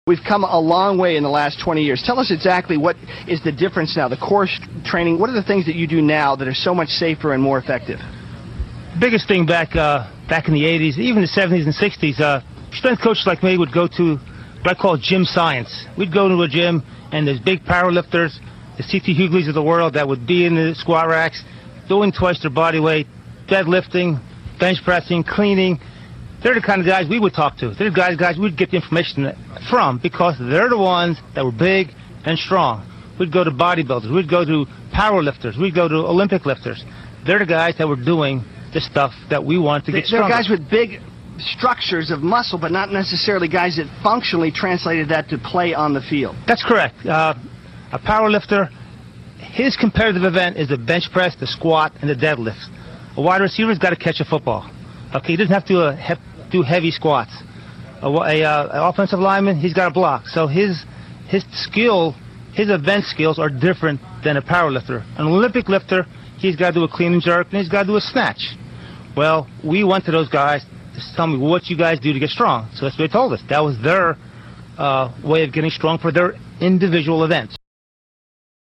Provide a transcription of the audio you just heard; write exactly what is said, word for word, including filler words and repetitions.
We've come a long way in the last twenty years. Tell us exactly what is the difference now, the core training. What are the things that you do now that are so much safer and more effective? Biggest thing back uh, back in the eighties, even the seventies and sixties, uh, strength coaches like me would go to what I call gym science. We'd go to a gym, and there's big power lifters, the C T Hugleys of the world that would be in the squat racks, doing twice their body weight, deadlifting, bench pressing, cleaning. They're the kind of guys we would talk to. They're the guys, guys we'd get the information from because they're the ones that were big and strong. We'd go to bodybuilders. We'd go to power lifters. We'd go to Olympic lifters. They're the guys that were doing the stuff that we wanted to get stronger. They're guys with big structures of muscle, but not necessarily guys that functionally translated that to play on the field. That's correct. Uh, a power lifter, his competitive event is the bench press, the squat, and the deadlift. A wide receiver's got to catch a football. Okay, he doesn't have to uh, have do heavy squats. A, a, uh, an offensive lineman, he's got to block. So his his skill, his event skills are different than a power lifter. An Olympic lifter, he's got to do a clean and jerk, and he's got to do a snatch. Well, we went to those guys to tell me what you guys do to get strong. So that's what they told us. That was their uh, way of getting strong for their individual events.